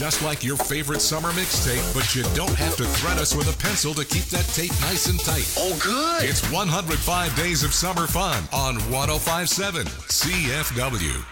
just like your favorite summer mixtape, but you don't have to thread us with a pencil to keep that tape nice and tight. Oh, good. It's 105 Days of Summer Fun on 105.7 CFW.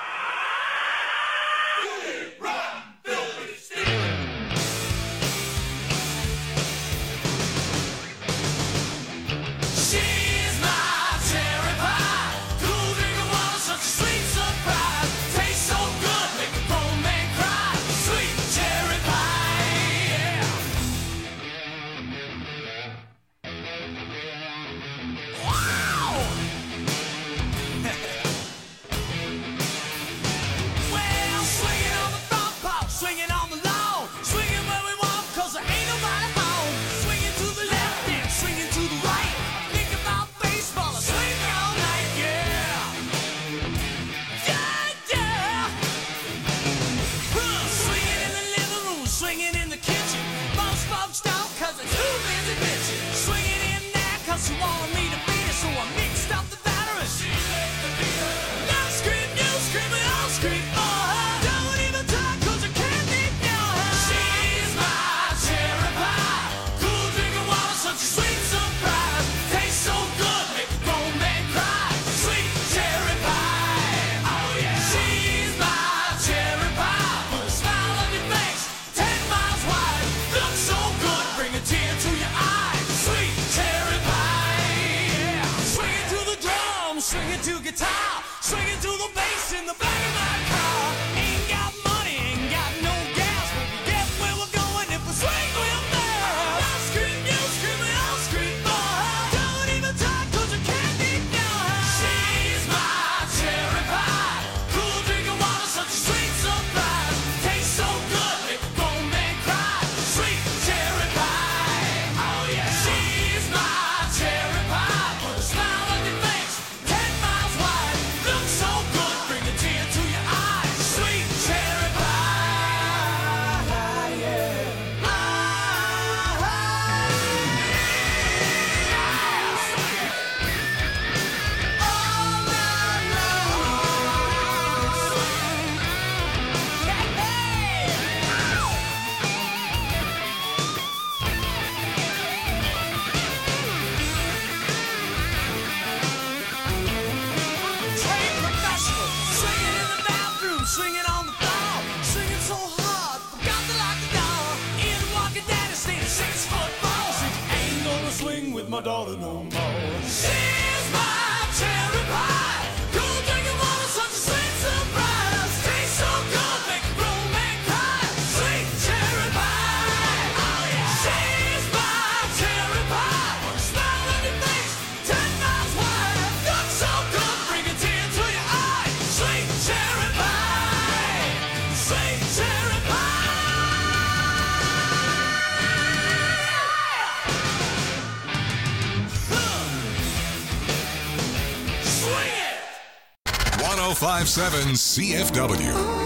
.105.7 CFW.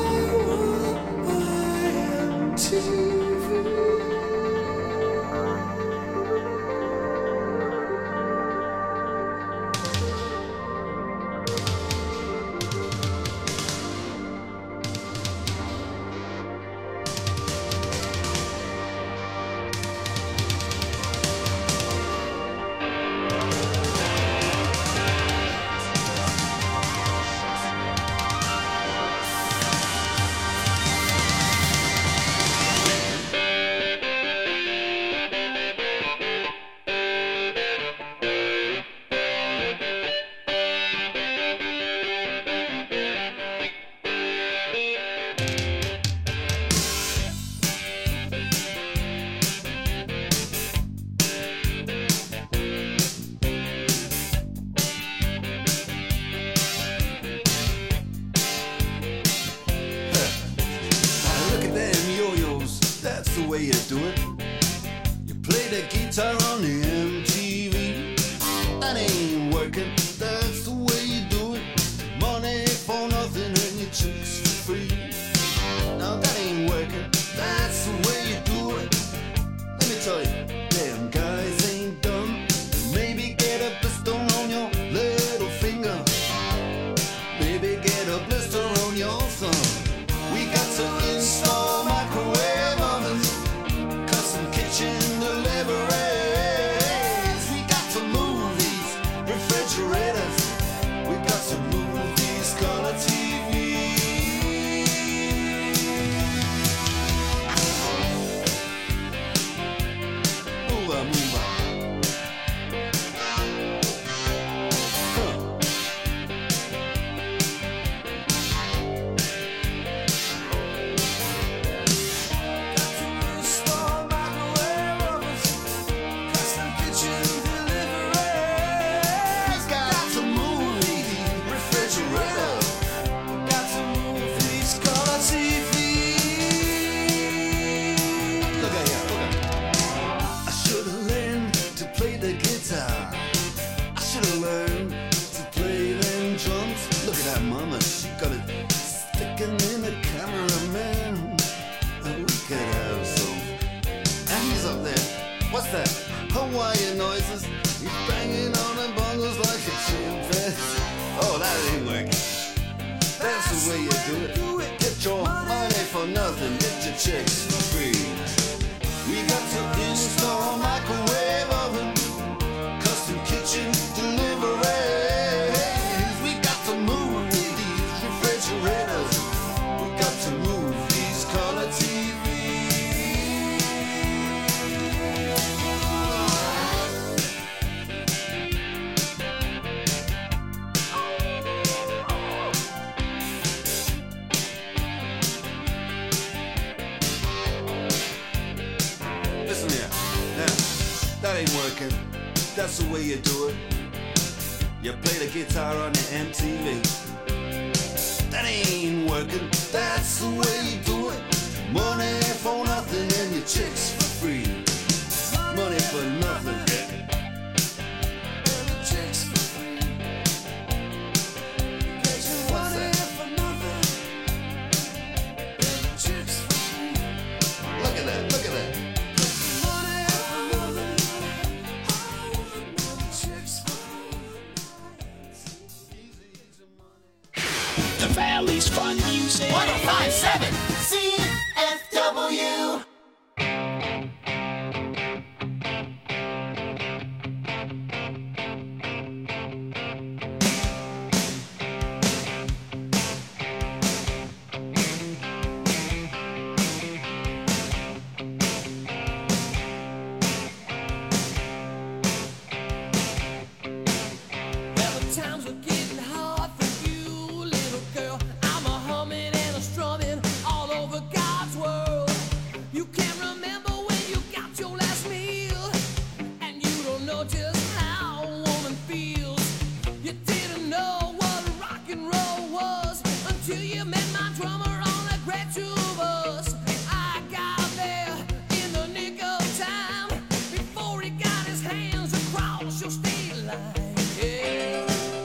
Maybe get a blister on your thumb. We got to install micro and then the cameraman. And we could have some. And he's up there. What's that? Hawaiian noises. He's banging on the bongos like a chimpanzee. Oh, that ain't working. That's the way you do it. Get your money for nothing. Get your chicks for free. We got to install a microwave oven, custom kitchen deliveries. We got to move these refrigerators. We got to move these color TVs. Listen here, now, that ain't working. That's the way you do it. You play the guitar on the MTV. That ain't working. That's the way you do it. Money for nothing and your chicks for free. Money for nothing. And your chicks for free. What's that? Look at that, look at that. The Valley's Fun Music. 105.7 CFW. Well, the times were getting hard for you, little girl. I'm a humming and a strumming all over God's world. You can't remember when you got your last meal, and you don't know just how a woman feels. You didn't know what rock and roll was until you met my drummer on a great tour bus. I got there in the nick of time before he got his hands across your state line. Yeah.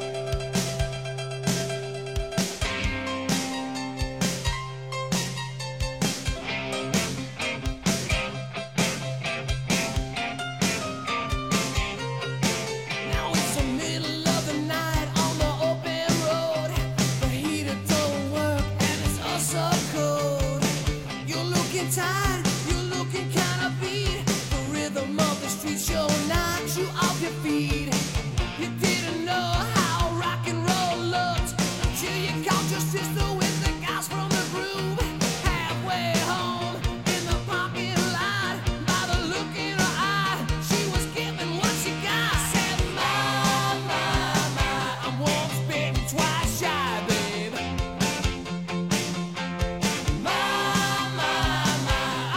Now it's the middle of the night on the open road. The heater don't work and it's us so cold. You're looking tired, you're looking kinda beat. The rhythm of the street show knocks you off your feet. You didn't know how rock and roll looked until you caught your sister with the guys from the groove. Halfway home in the parking lot, by the look in her eye, she was giving what she got. Said, my, I'm once bitten, twice shy, babe. My,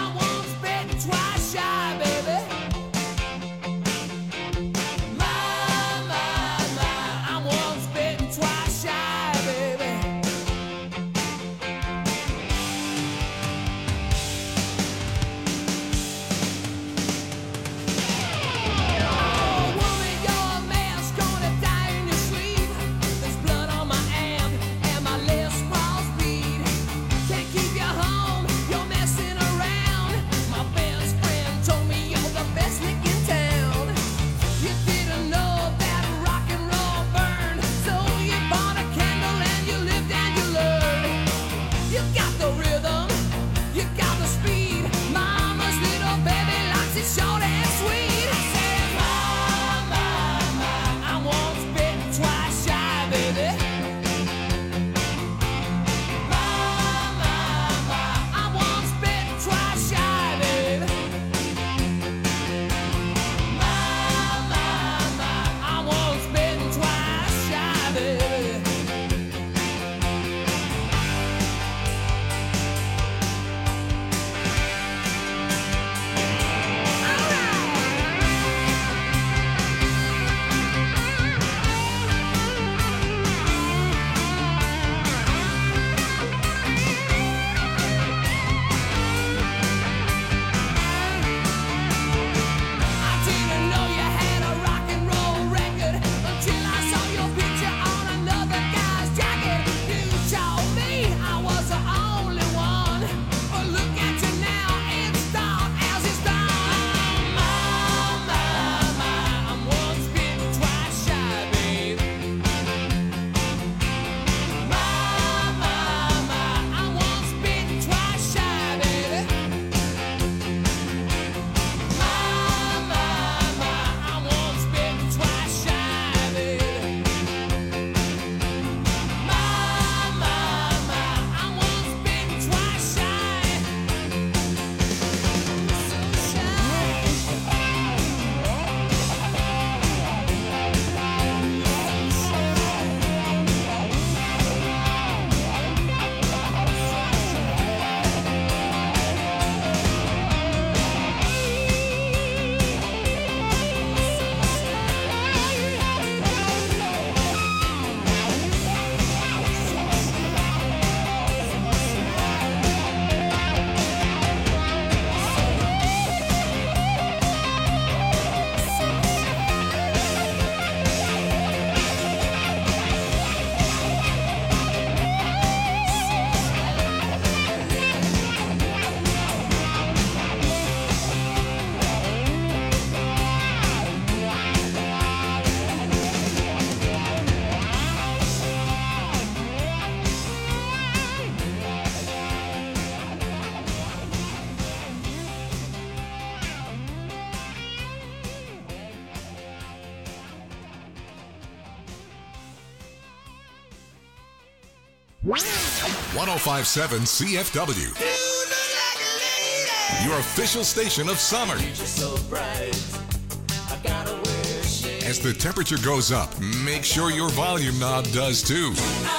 1057 CFW. Your official station of summer. As the temperature goes up, make sure your volume knob does too.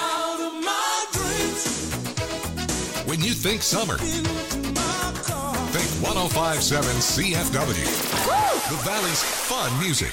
When you think summer, think 1057 CFW. The Valley's fun music.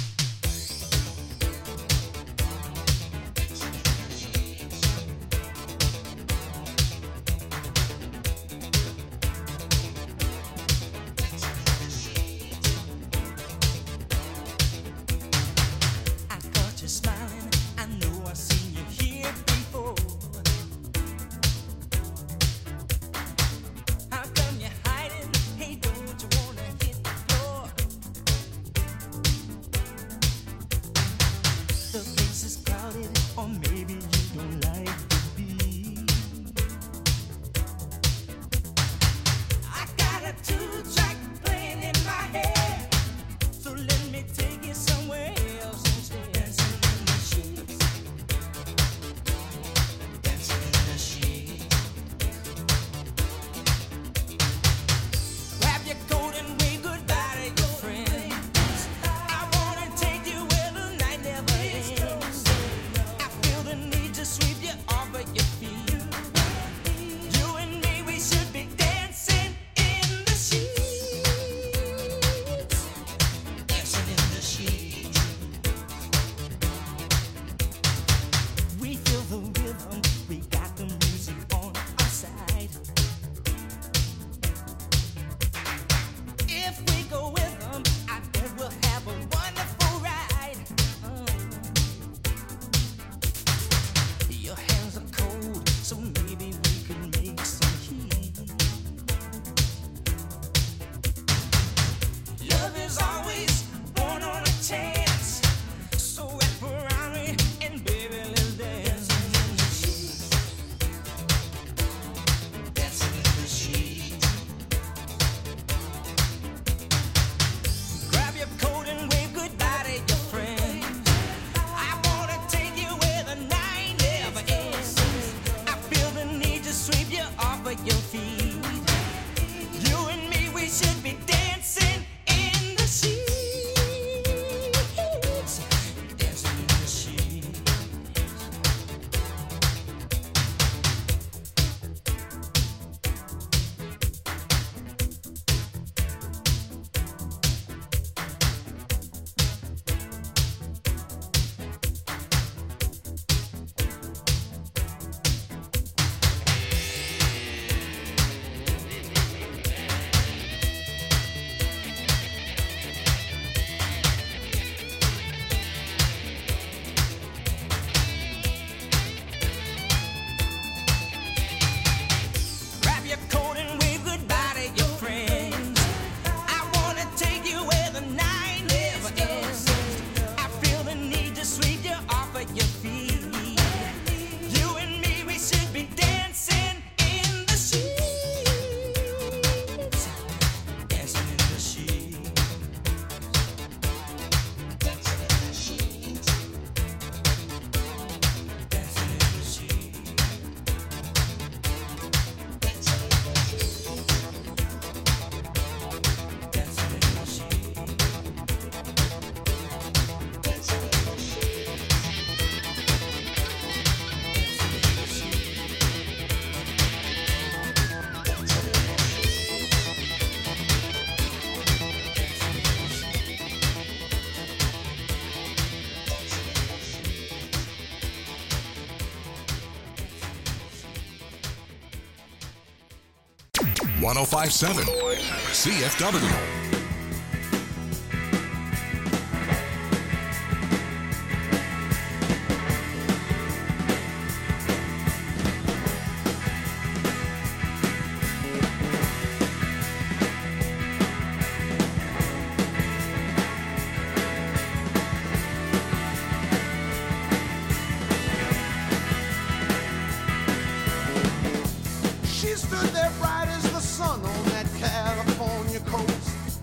.1057 CFW. She stood there bright as the sun on that California coast.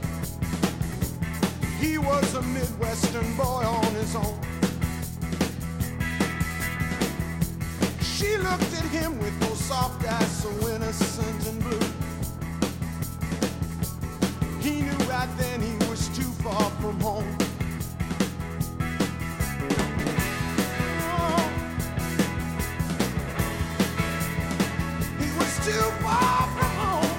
He was a Midwestern boy on his own. She She looked at him with those soft eyes so innocent and blue. He knew right then he was too far from home. Oh, he was too far from home.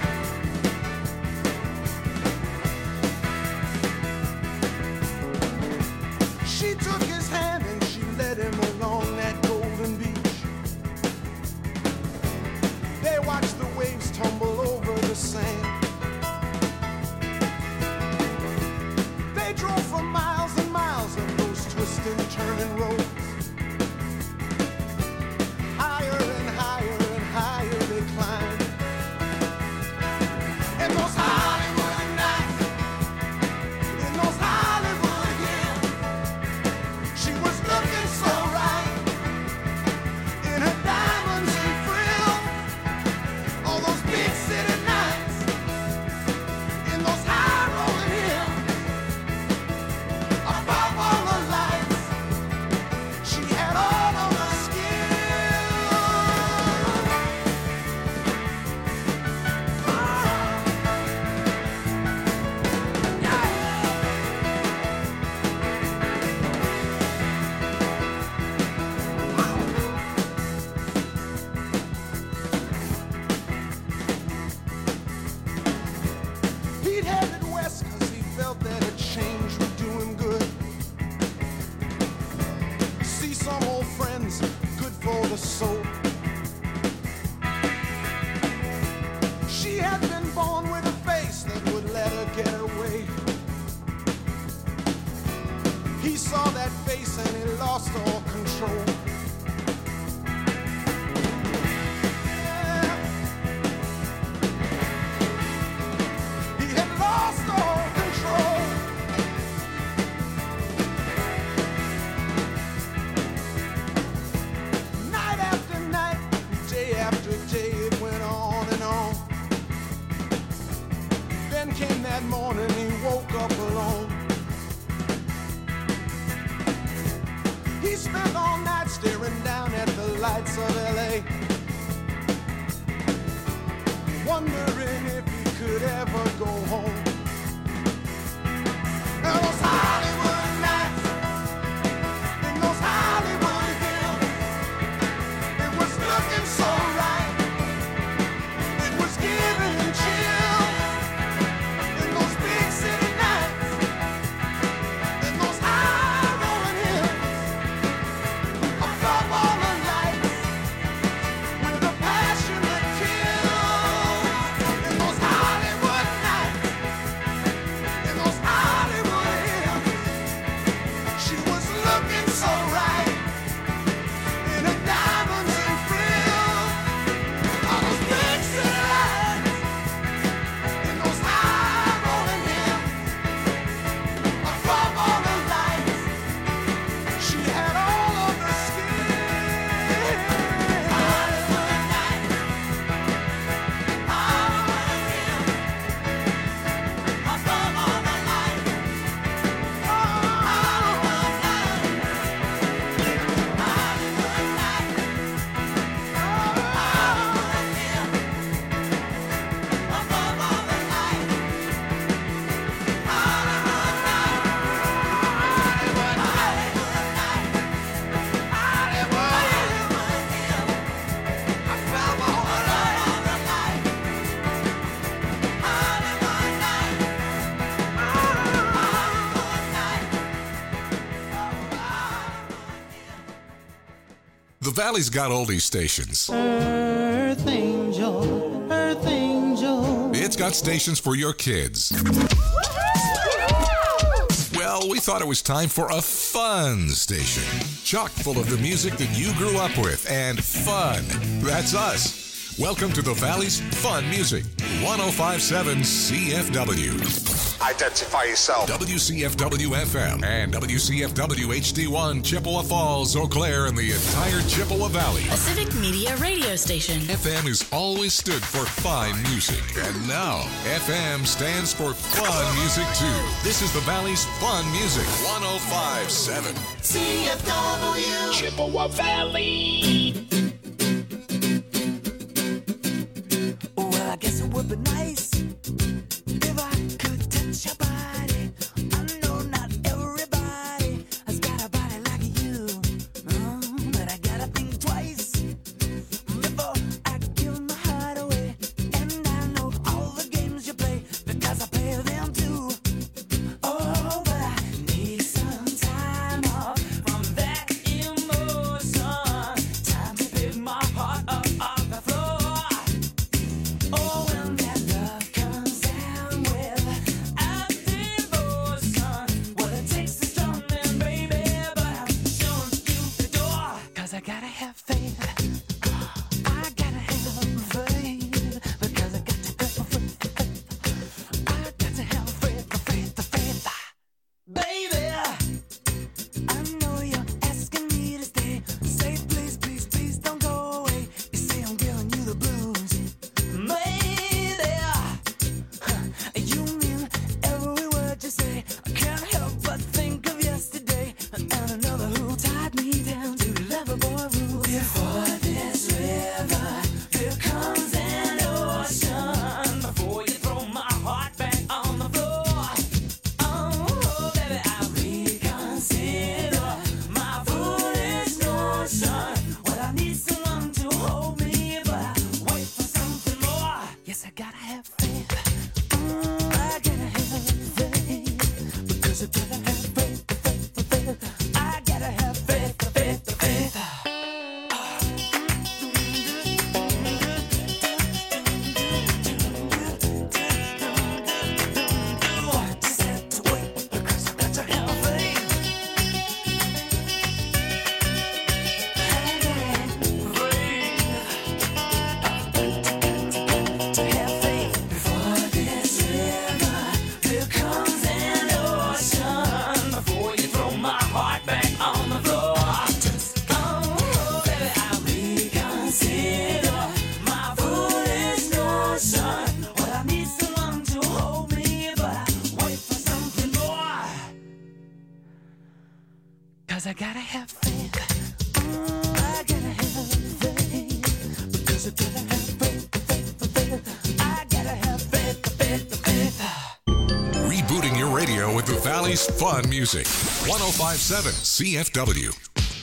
She took his hand and she led him along that golden beach. They watched the waves tumble over the sand. They drove for miles and miles of those twisting, turning roads. Higher and higher and higher they climbed. And those Hollywood nights, in those Hollywood hills, she was looking so right in her diamonds and frills. All those big city nights, in those high rolling hills, above all the lights, she had all of the He'd headed west 'cause he felt that a change would do him good. See some old friends, good for the soul. She had been born with a face that would let her get away. He saw that face and he lost all control. Yeah. He had lost all control. Night after night, day after day, it went on and on. Then came that morning, he woke up alone. He spent all night staring down at the lights of LA, wondering if he could ever go home. Now those Hollywood nights, in those Hollywood hills, it was looking so right, it was giving him chills. In those big city nights, in those high rolling hills, above all the lights, with a passion that kills. In those Hollywood nights, in those Hollywood hills, she was looking so right in her diamonds and frills. All those big city lights, in those high rolling hills, above all the lights, she had all of the skin. Hollywood nights, Hollywood hills, above all the lights. Hollywood nights, Hollywood nights, Hollywood hills, above all the lights. Hollywood nights, Hollywood nights, Hollywood hills, above all the lights. Hollywood nights, The Valley's got oldie stations. Earth angel, Earth angel. It's got stations for your kids. Well, we thought it was time for a fun station. Chock full of the music that you grew up with and fun. That's us. Welcome to the Valley's Fun Music. 105.7 CFW. Identify yourself. WCFW-FM and WCFW HD1, Chippewa Falls, Eau Claire, and the entire Chippewa Valley. A civic media radio station. FM has always stood for fine music, and now FM stands for fun music too. This is the Valley's Fun Music, 105.7 CFW. Chippewa Valley. 'cause I gotta have faith. I gotta have faith, because I gotta have faith. I gotta have faith. Rebooting your radio with the Valley's fun music. 105.7 CFW.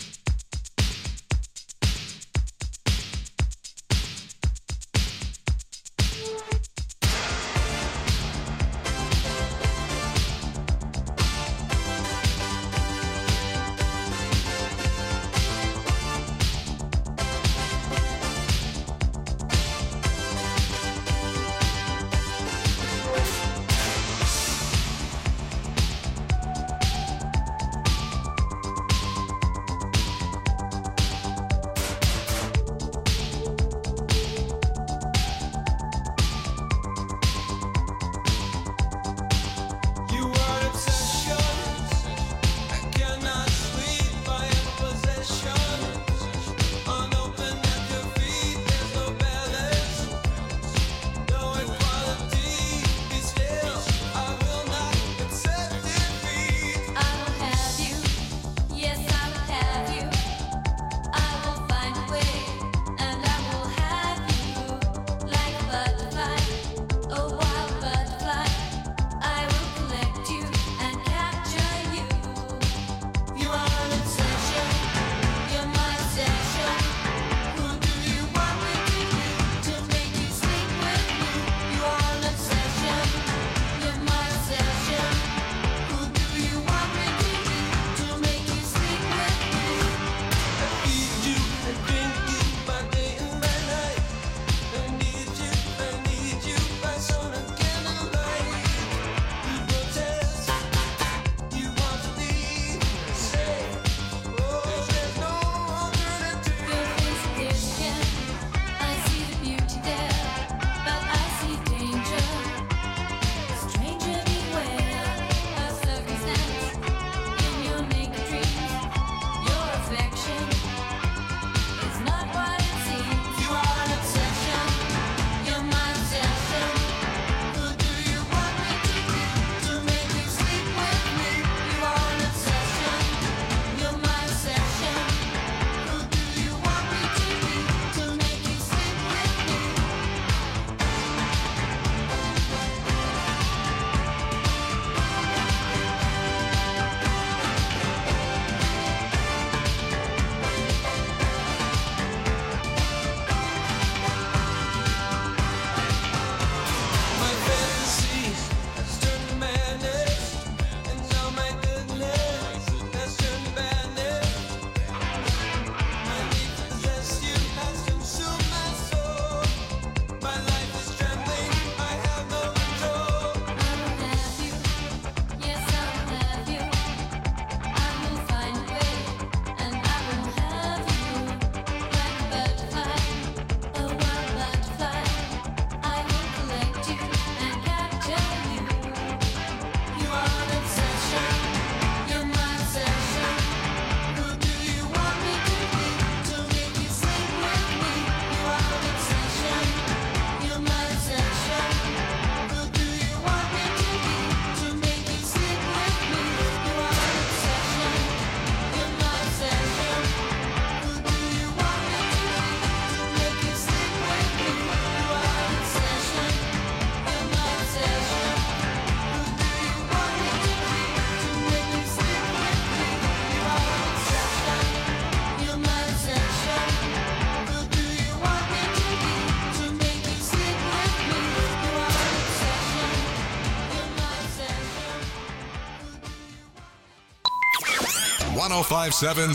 .105.7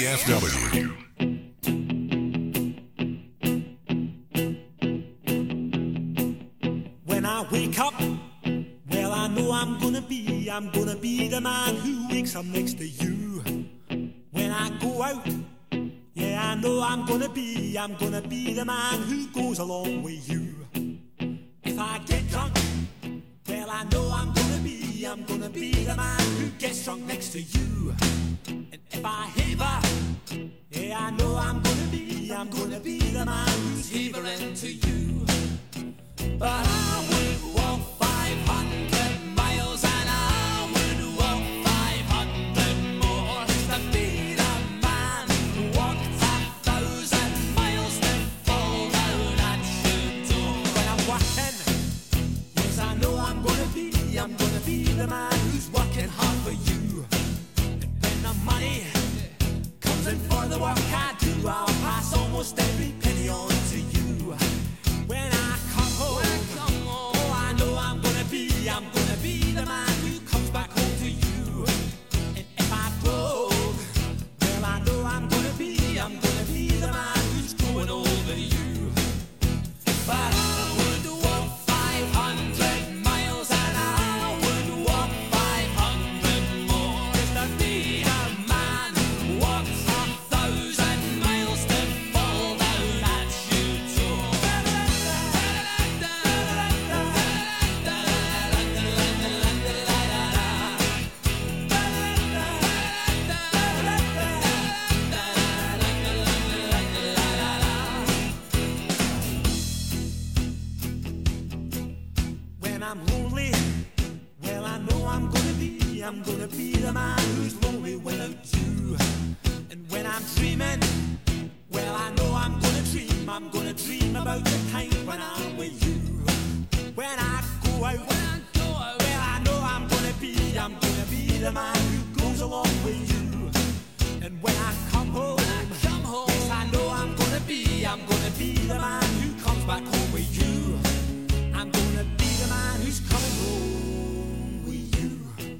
CFW. When I wake up, well, I know I'm gonna be the man who wakes up next to you. When I go out, yeah, I know I'm gonna be the man who goes along with you. If I get drunk, well, I know I'm gonna be the man who gets drunk next to you. And if I haver, yeah, I know I'm gonna be the man who's havering to you. But I would walk 500 miles and I would walk 500 more just to be the man who's working hard for you. And when the money comes in for the work I do, I'll pass almost every penny on to you. When I come home, oh, I know I'm gonna be the man who comes back home to you. And if I broke, well, I know I'm gonna be the man who's growing over you. But I would walk 500 miles and I would walk 500 more just to be the man who walks 1,000 miles to fall down that shoe door. When I'm lonely, well, I know I'm gonna be the man who's lonely without you. And when I'm dreaming, well, I know I'm gonna dream about the time when I'm with you. When I go out, well, I know I'm gonna be the man who goes along with you. And when I come home, yes, I know I'm gonna be the man who comes back home with you. I'm gonna be the man who's coming home with you.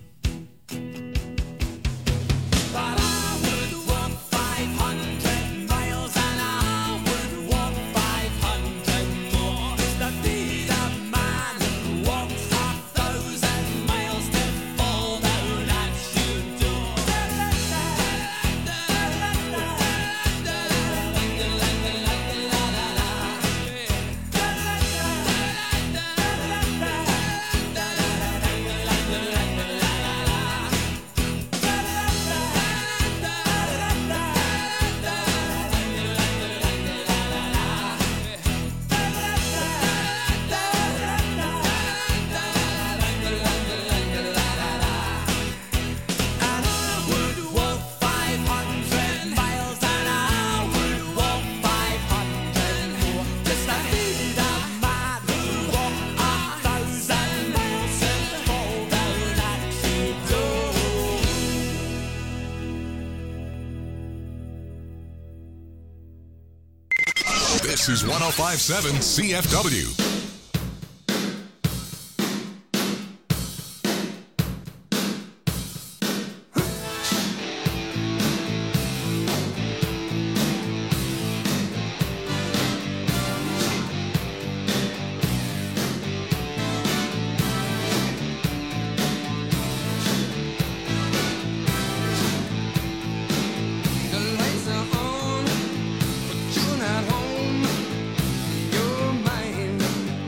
But I would walk 500 miles and I would walk 500 more just to be the man who walks 1,000 miles to fall down that shoe door. And I would walk 500 miles and I would walk 500 more just to be the man who walked 1,000 miles and fall down that shoe door. This is 1057 CFW. The lights are on, but you're not home. You're mine.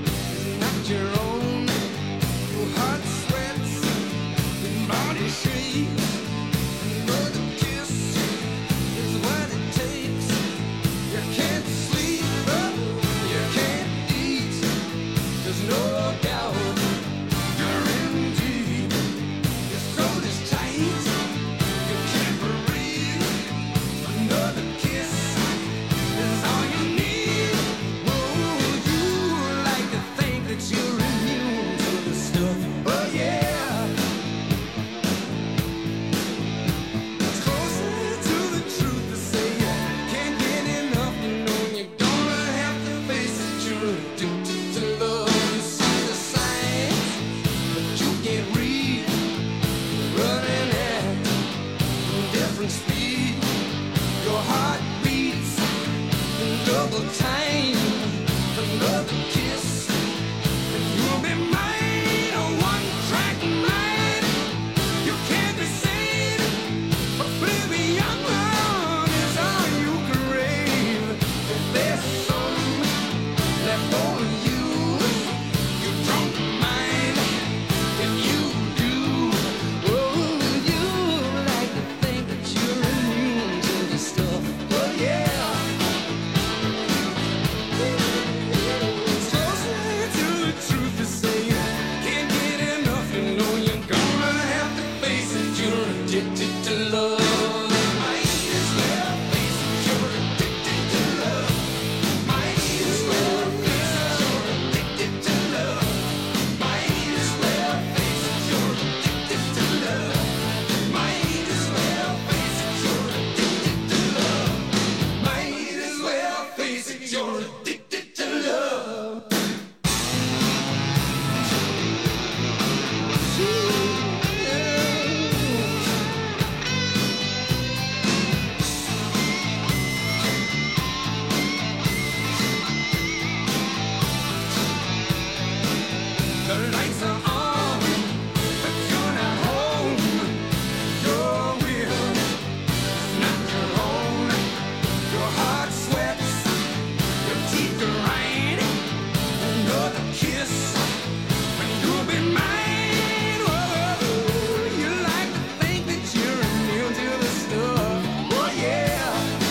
brakes are on, but you're not home. Your will is not your own. Your heart sweats, your teeth grind. Another kiss, and you'll be mine. Whoa, you like to think that you're immune to the stuff. Oh yeah.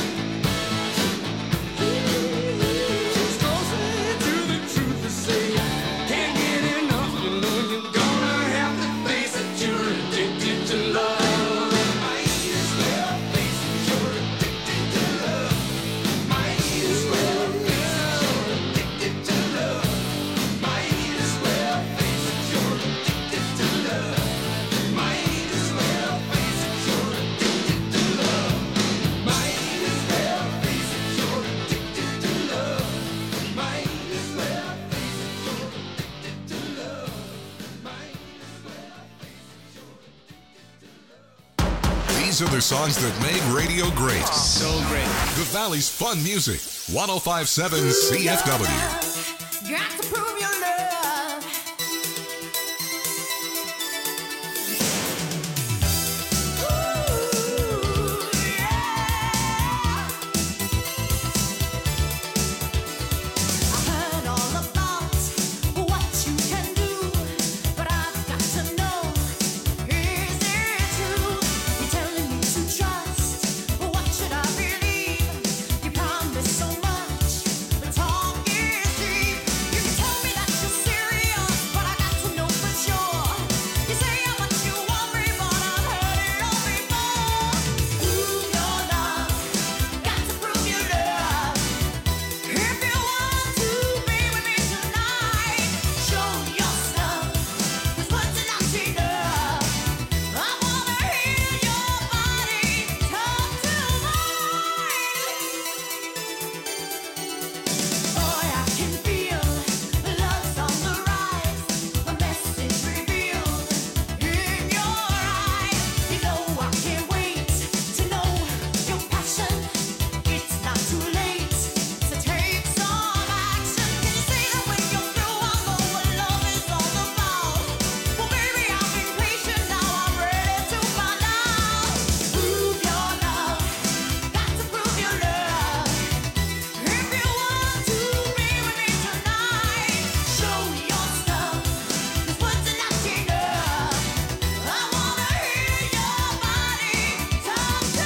She's closer to the truth to say. Can't get enough, you know you're gonna have to face it. You're addicted to love. Might as well face it. You're addicted to love. Might as well face it. You're addicted to love. Might as well face it. You're addicted to love. Might as well face it. You're addicted to love. Might as well face it. You're addicted to love. Might as well face it. You're addicted to love. Might as well face it. You're addicted to love. These are the songs that made radio great. So great. The Valley's fun music. 1057 CFW. Got to prove your love. Ooh, yeah. I heard all about what you can do, but I've got to know, is it true? You're telling me to trust, but what should I believe? You promise so much, but talk is cheap. You can tell me that you're serious, but I got to know for sure. You say how much you want me, but I've heard it all before. Prove your love, got to prove your love. If you want to be with me tonight, show your stuff, 'cause words are not enough. I wanna hear your body talk to mine. Boy, I can feel love's on the rise, a message revealed in your eyes. You know I can't wait to know your passion. It's not too late to take some action. Can you say that when you're through, I'll know what love is all about? Well, baby, I've been patient, now I'm ready to find out. Prove your love, got to prove your love. If you want to be with me tonight, show your stuff, 'cause words are not enough. I wanna hear your body talk to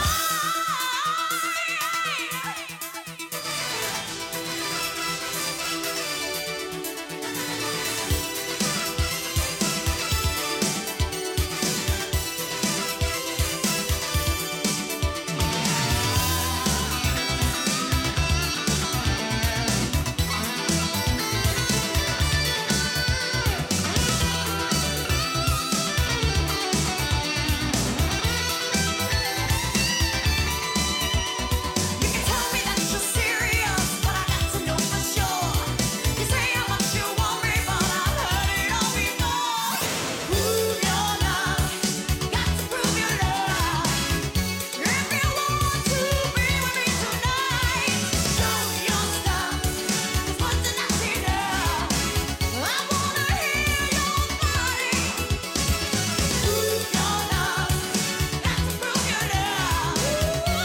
You can tell me that you're serious, but I got to know for sure. You say how much you want me, but I've heard it all before. Prove your love, got to prove your love. If you want to be with me tonight, show your stuff, 'cause words are not enough. I wanna hear your body. Prove your love, got to prove your love. If you want to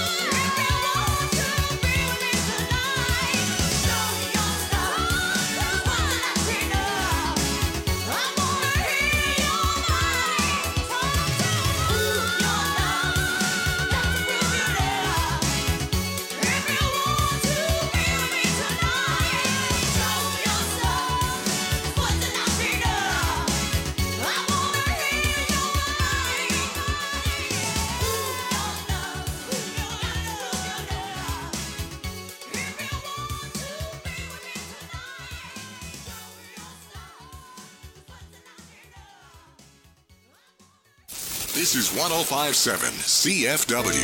be with me tonight, show your stuff, 'cause words are not enough. I wanna hear your body talk to me. Prove your love, got to prove your love. If you want to be with me tonight, show your stuff, 'cause words are not enough. I wanna hear your body. Prove your love, got to prove your love. If you want to be with me tonight, show your stuff, 'cause words are not enough. This is 1057 CFW.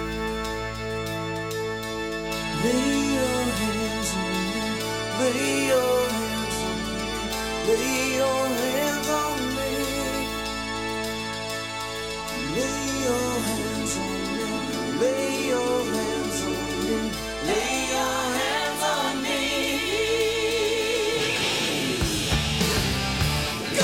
Lay your hands on me. Lay your hands on me. Lay your hands on me. Lay your hands on me. Lay your hands on me. Lay your hands on me.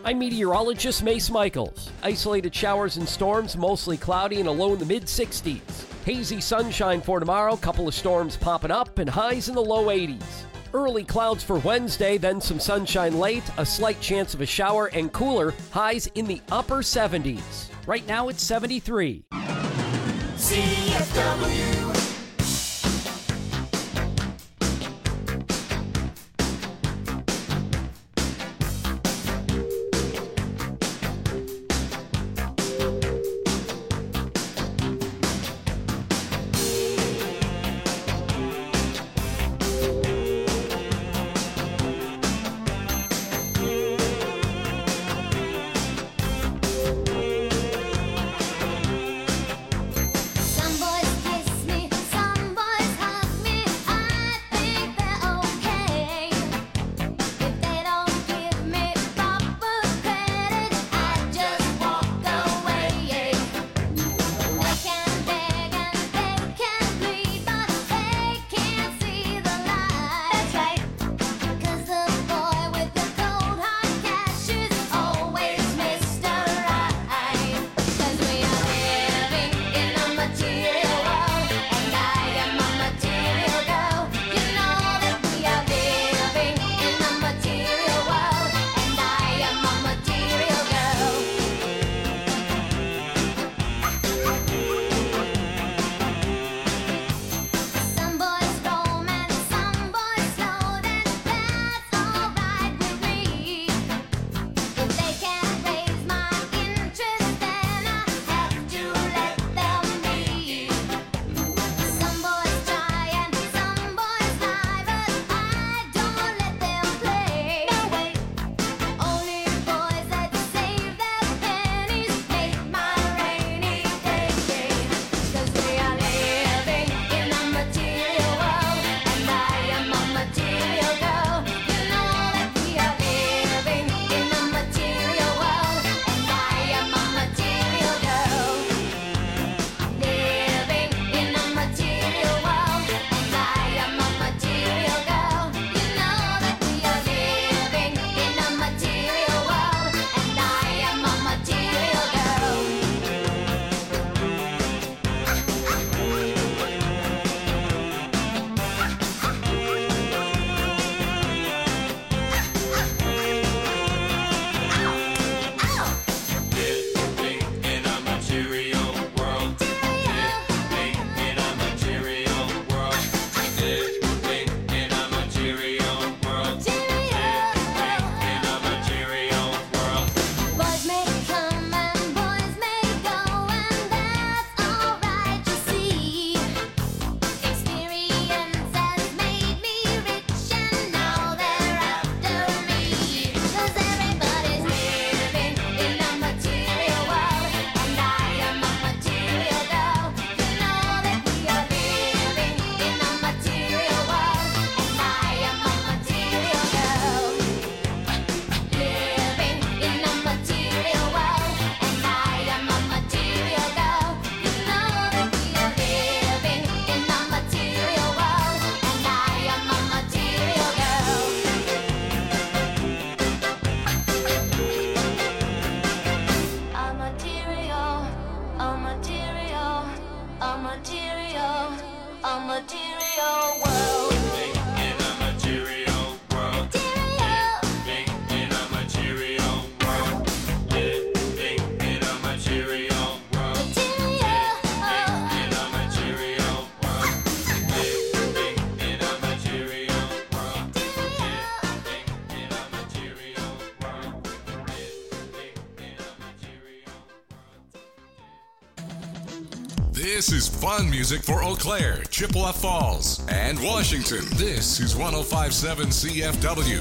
I'm meteorologist Mace Michaels. Isolated showers and storms, mostly cloudy and a low in the mid-60s. Hazy sunshine for tomorrow, couple of storms popping up, and highs in the low 80s. Early clouds for Wednesday, then some sunshine late, a slight chance of a shower, and cooler, highs in the upper 70s. Right now it's 73. CFW. This is fun music for Eau Claire, Chippewa Falls, and Washington. This is 105.7 CFW.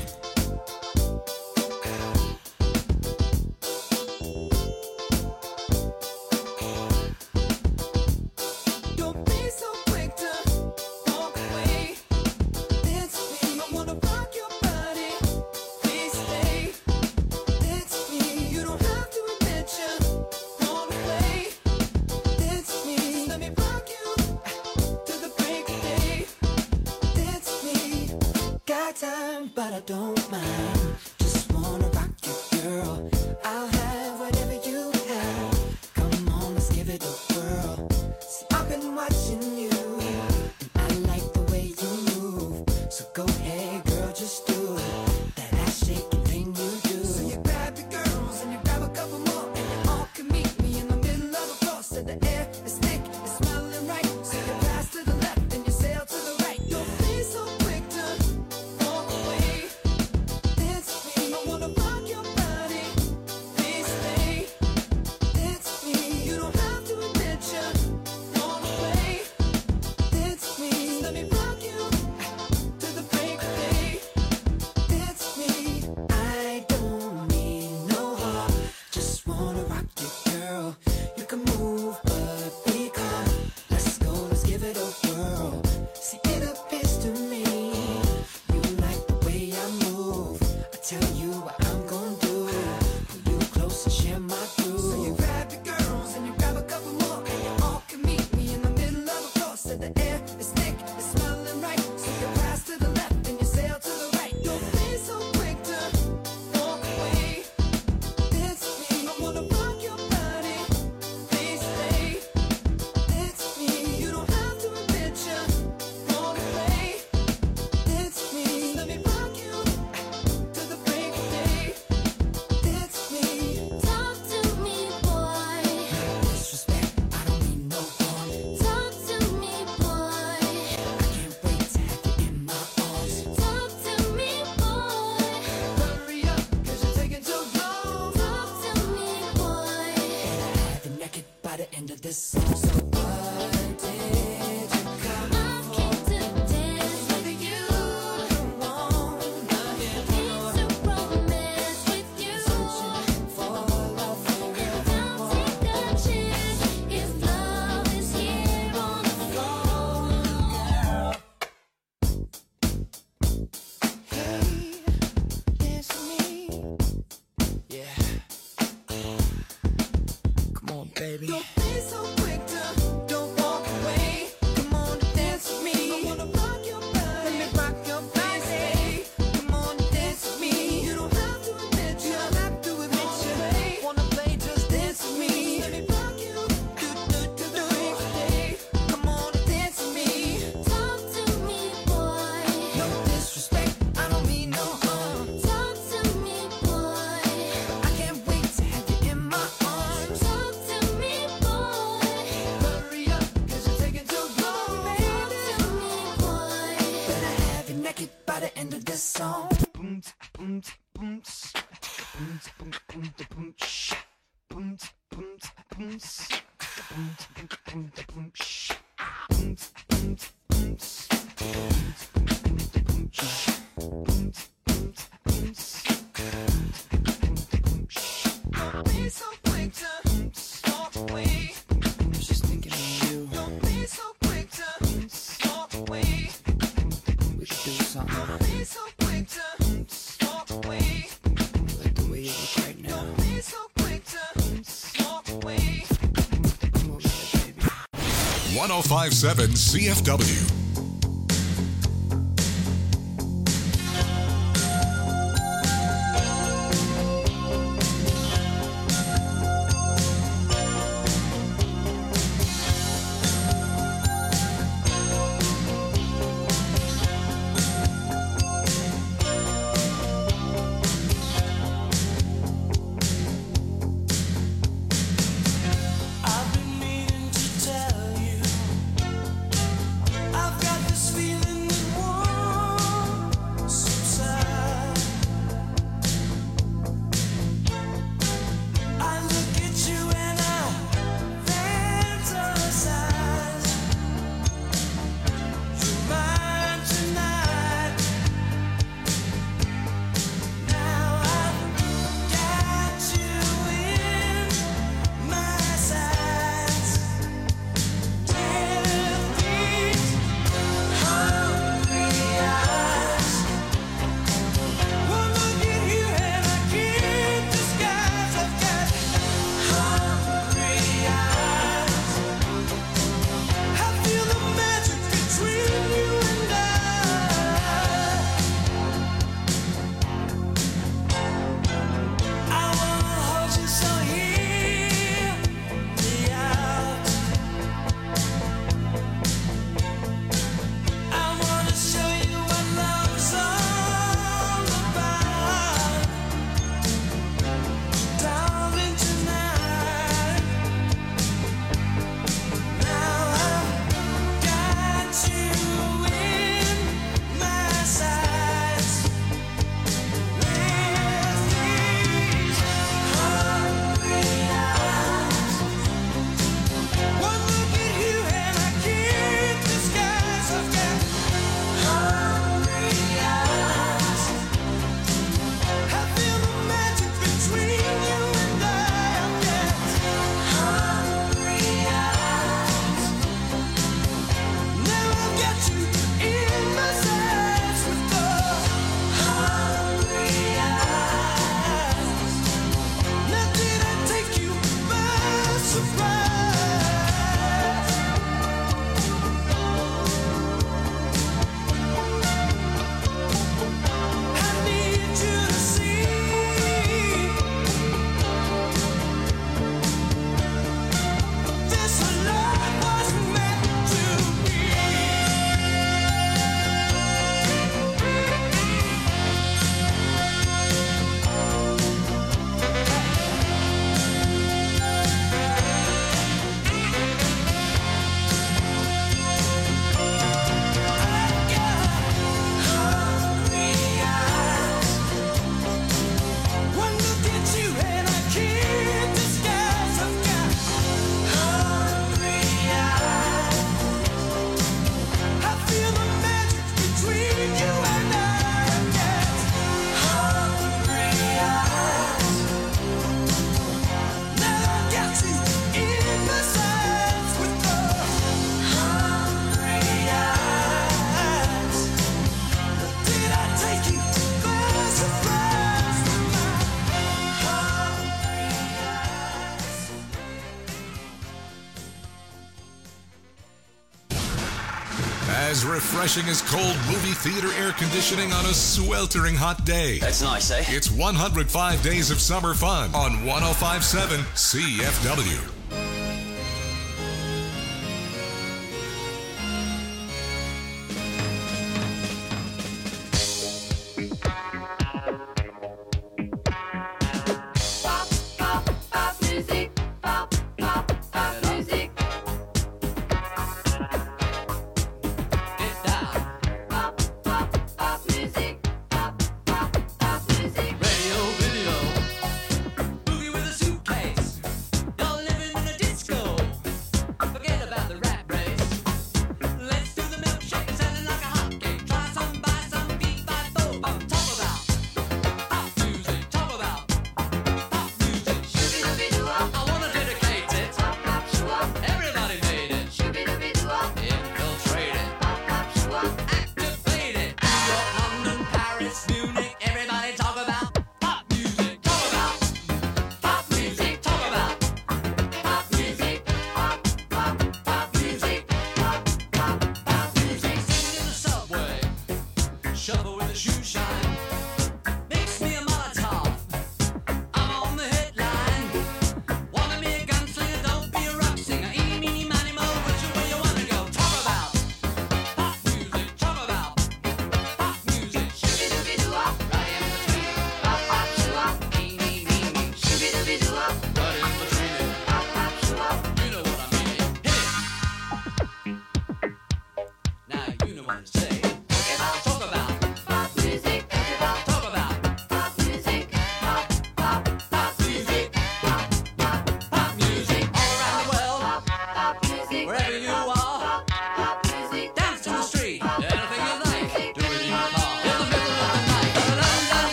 But I don't mind. Just wanna rock you, girl. by the end of this song. So what did you come for? I came to dance with you. It's a romance with you. Searching for love forever. I'll take the chance if love is here on the floor, girl. Hey, dance with me. Yeah. Come on, baby. Don't be so quick to don't walk away. Come on, dance with me. I wanna rock your body. Let me rock your body. Come on, dance with me. You don't have to admit you. Don't have to admit you. Wanna play? Just dance with me. Let me rock you. Come on, dance with me. Talk to me, boy. No disrespect. I don't mean no harm. Talk to me, boy. I can't wait to have you in my arms. Talk to me, boy. Hurry up, 'cause you're taking too long, baby. Talk to me, boy. Better have you naked by the end of this song. Boom, boom, boom, boom, boom, boom, boom, shh. Boom, boom, boom, boom, boom, boom, boom, shh. Boom, boom, boom, boom, shh. Boom, boom, boom, don't be so quick to walk away. I was just thinking of you. Don't be so quick to walk away. We could do something. Don't be so quick to walk away. Like the way you look right now. Don't be so quick to walk away. Come over here, baby. 1057 CFW. I've been meaning to tell you. I've as refreshing as cold movie theater air conditioning on a sweltering hot day. That's nice, eh? It's 105 Days of Summer Fun on 105.7 CFW.